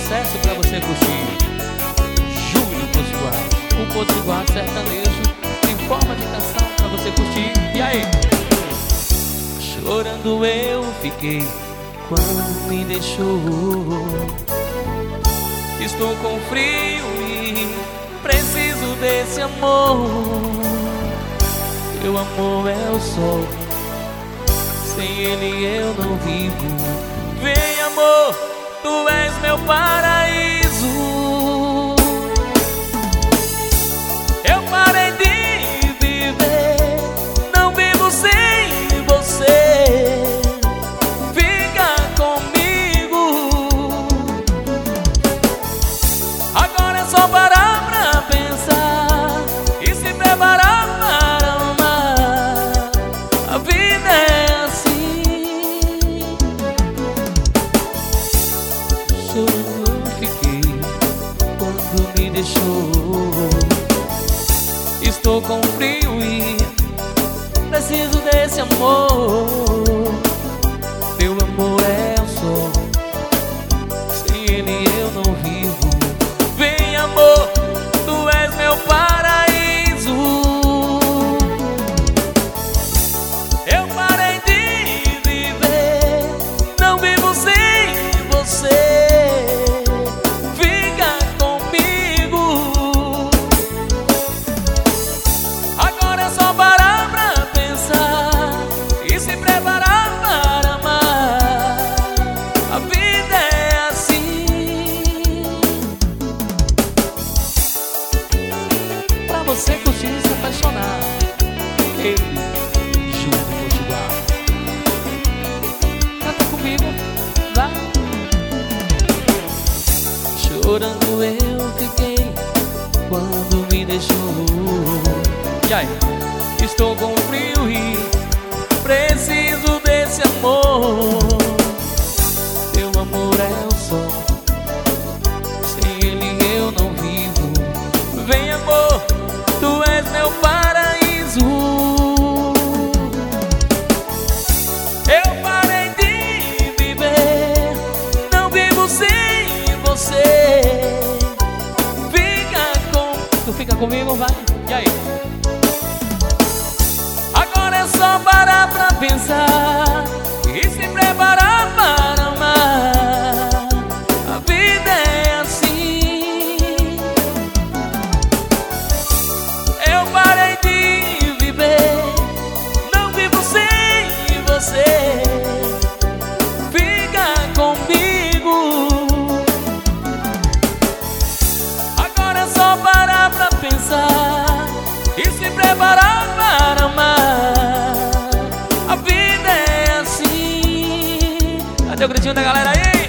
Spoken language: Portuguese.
sucesso pra você curtir. Júlio Potiguar, o Potiguar sertanejo em forma de canção pra você curtir. E aí? Chorando eu fiquei quando me deixou. Estou com frio e preciso desse amor. Teu amor é o sol, sem ele eu não vivo. Vem amor, tu és meu paraíso. Eu parei de viver, não vivo sem você. Fica comigo. Agora é só parar pra pensar e se preparar para amar. A vida é assim. Chorando eu fiquei quando me deixou. Estou com frio e preciso desse amor. Teu amor é o sol, sem ele eu não vivo. Vem amor, tu és meu paraíso. Eu parei de viver, não vivo sem você. Fica comigo. Agora é só parar pra pensar e se preparar para amar. A vida é assim. Pra você curtir e se apaixonar. Ele, Júlio Potiguar. Canta comigo, vai. Chorando eu fiquei quando me deixou. E aí? Estou com frio e preciso desse amor. Teu amor é o sol, sem ele eu não vivo. Vem amor, tu és meu paraíso. Eu parei de viver, não vivo sem você. Tu fica comigo, vai. E aí? Agora é só parar pra pensar e se preparar para amar. A vida é assim. Eu parei de viver, não vivo sem você. Fica comigo. Agora é só parar pra pensar e se preparar para amar. A vida é assim. Cadê o gritinho da galera aí?